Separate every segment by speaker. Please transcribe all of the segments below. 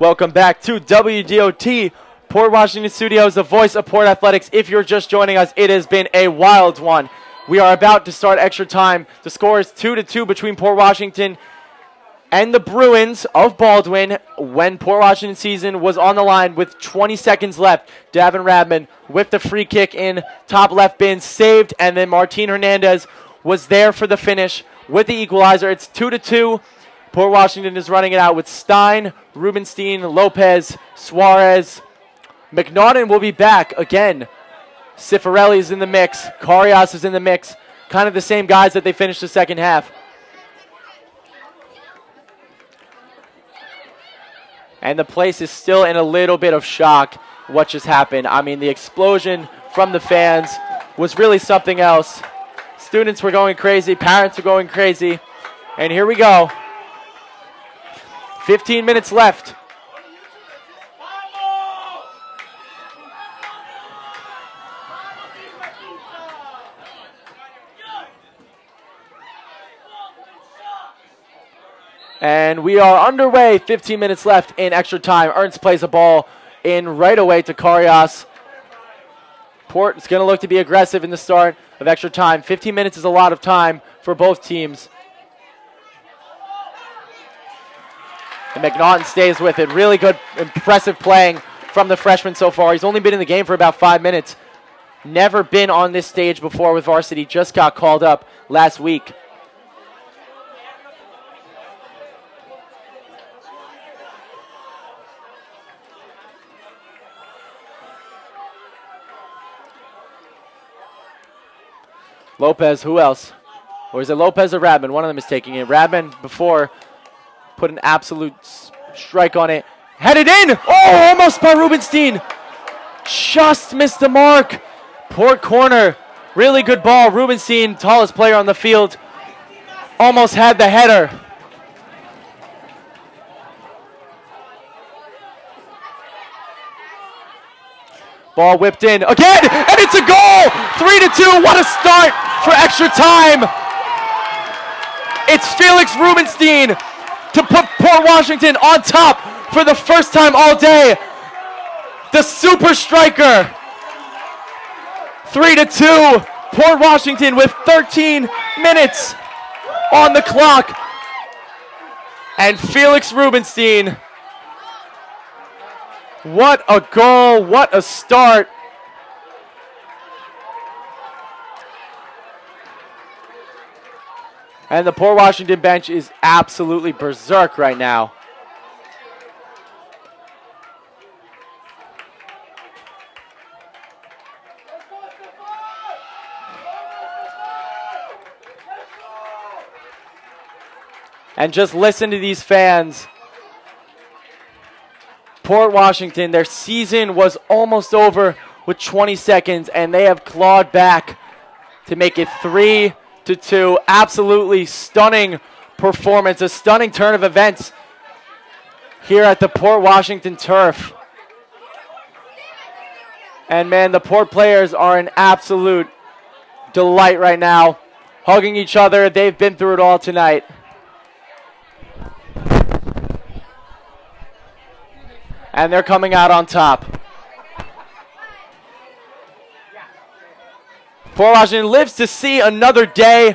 Speaker 1: Welcome back to WDOT Port Washington Studios, the voice of Port Athletics. If you're just joining us, it has been a wild one. We are about to start extra time. The score is 2-2 between Port Washington and the Bruins of Baldwin when Port Washington season was on the line with 20 seconds left. Davin Radman whipped a free kick in top left bin, saved, and then Martin Hernandez was there for the finish with the equalizer. It's 2-2. Port Washington is running it out with Stein, Rubenstein, Lopez, Suarez. McNaughton will be back again. Cifarelli is in the mix. Karias is in the mix. Kind of the same guys that they finished the second half. And the place is still in a little bit of shock what just happened. I mean, the explosion from the fans was really something else. Students were going crazy. Parents were going crazy. And here we go. 15 minutes left. And we are underway. 15 minutes left in extra time. Ernst plays a ball in right away to Karias. Port is going to look to be aggressive in the start of extra time. 15 minutes is a lot of time for both teams. And McNaughton stays with it. Really good, impressive playing from the freshman so far. He's only been in the game for about 5 minutes. Never been on this stage before with varsity. Just got called up last week. Lopez, who else? Or is it Lopez or Radman? One of them is taking it. Radman before put an absolute strike on it. Headed in! Oh, almost by Rubenstein. Just missed the mark. Port corner. Really good ball. Rubenstein, tallest player on the field. Almost had the header. Ball whipped in again, and it's a goal! 3-2, what a start for extra time. It's Felix Rubenstein to put Port Washington on top for the first time all day. The super striker. 3-2, Port Washington with 13 minutes on the clock. And Felix Rubenstein. What a goal, what a start. And the Port Washington bench is absolutely berserk right now. And just listen to these fans. Port Washington, their season was almost over with 20 seconds, and they have clawed back to make it 3-2. Absolutely stunning performance, a stunning turn of events here at the Port Washington turf. And man, the Port players are an absolute delight right now, hugging each other. They've been through it all tonight. And they're coming out on top. Port Washington lives to see another day.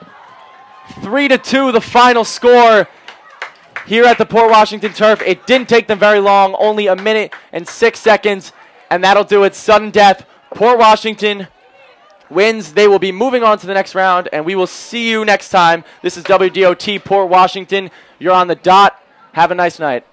Speaker 1: 3-2 the final score here at the Port Washington turf. It didn't take them very long, only 1 minute and 6 seconds, and that'll do it. Sudden death. Port Washington wins. They will be moving on to the next round, and we will see you next time. This is WDOT Port Washington. You're on the dot. Have a nice night.